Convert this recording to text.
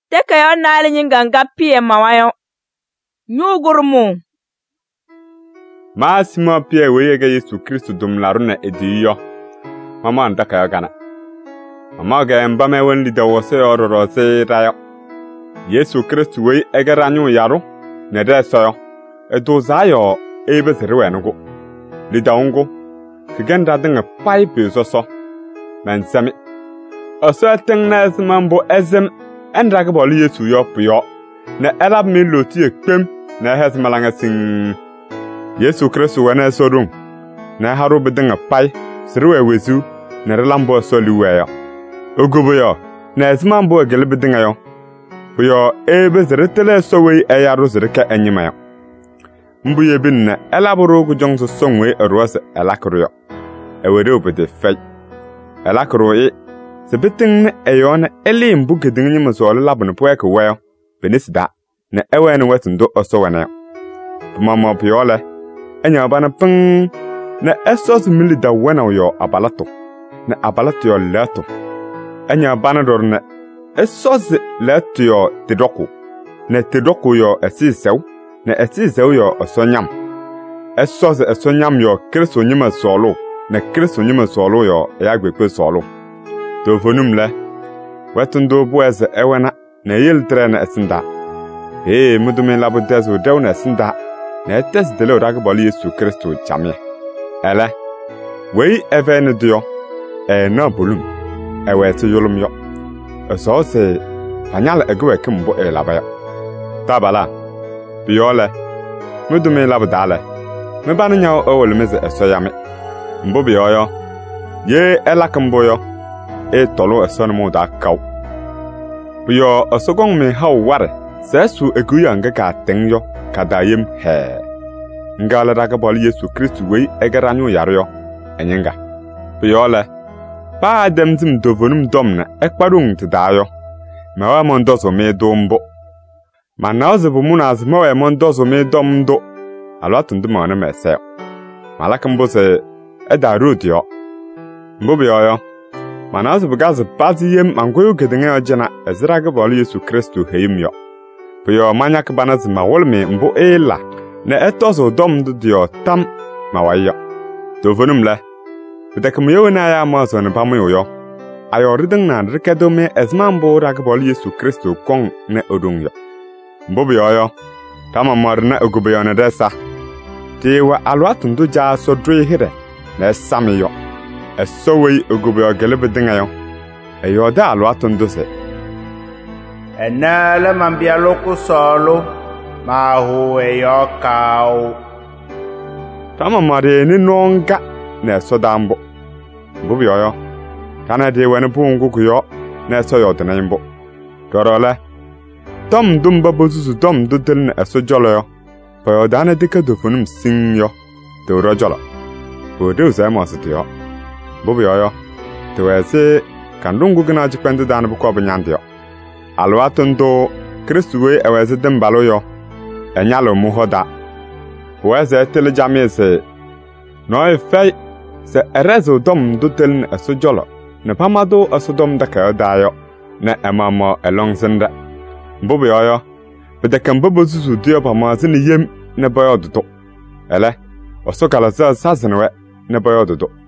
teka yo nali nyinganga pie mawayo nyugurmu ma Simon Pierre weyega Yesu Kristo dumlaruna ediyo mama ndaka yo gana mama ga mbame wonli da wose yororo se rayo Yesu Kristo wey egeranyu yaro ne da soyo edo zayo ebe zerwenugo lidaungo kigenda dinga pipe soso mansami oso tengna smambo ezem endraga boli Yesu yo puyo na elab mi loti ekpem na hesmalanga sing Yesu Kristo wana sodung na haru bedinga pai sirwe wezu na relambo soliweyo ogoboyo na smambo egele bedinga yo buyo ebe zeretele sowe eyaru zereka enyimayo mbuye binna elaburu gujongso songwe erwase elakruyo ewere obede fay elakruyi sebitin eyona elim bugedingi masol labun poeke weyo benisda na ewen wetundo osowenayo mama piole enya bana ping na esos milida wena yo abalato na abalato yo leto enya bana dorna esos leto yo tidoku na tidoku yo esisew na esisew yo osonyam esos esonyam yo Kristo nyima solo na Kristo nyima solo yo yagbekwe solo to fonumle wetundo boeze ewena na yeltre na esinda mudume labudezo dewna esinda na etes dele ragbali Yesu Kristo chamye ele wey even dio na bolum ewete yolum yo so se anyala egwe kimbo elabaya tabala biole mudume labudale me banu nyaw owolmeze esoyame mbo biyoyo ye elakamboyo tolo esonmo da kaw biyo osogong me haw ware sesu eguyanga ka tenyo kadayem he ngala daga bol Yesu Kristo wey egeranyu yaryo enyenga biole pa adam zim dovonum domna ekparung tidayo mawa mondozo me dombo manaze bumunaz mawe mondozo me domdo alwatundu mana mese malakambo se edarudio mbobiyo manaze bugaze baziyem mangoyo gedinga jana ezraga bol Yesu Kristo heyimyo biyo manyak banaz mawolme mbo ela na etozo domdo dio tam mawayo dovonumle bidakamiyo na ya mazo na pamuyo ayoriding na rkedome ezmambo ragbol Yesu Kristo kong na odungyo mbobiyo tama marna ogubiyo na desa tiwa alwatundu ja so drehire na samiyo esowei ogubiyo gelebedingayo eyoda alwatundu se enala mambia loko solo mahu eyokao tama mare ni nonga na sodambo mbobiyo kana de wani pungu kuyo na soyo tanimbo torole tom dumba bozuzu tom dudel na esojolo yo payo dana dika dofunum singyo to rojolo bodo zama sitiyo bobiyo to wese kandungu gina jipende dana buko banyandiyo alwatondo Kristuwe eweze dembalo yo enyalo muhoda weze telejamese no efei se erezo dom dudel na esojolo na pamado asodom daka dayo na emamo elongzenda mbobiyo bedekam bobozuzu dio pamazini yem na boyododo ele osokala za sazenwe na boyododo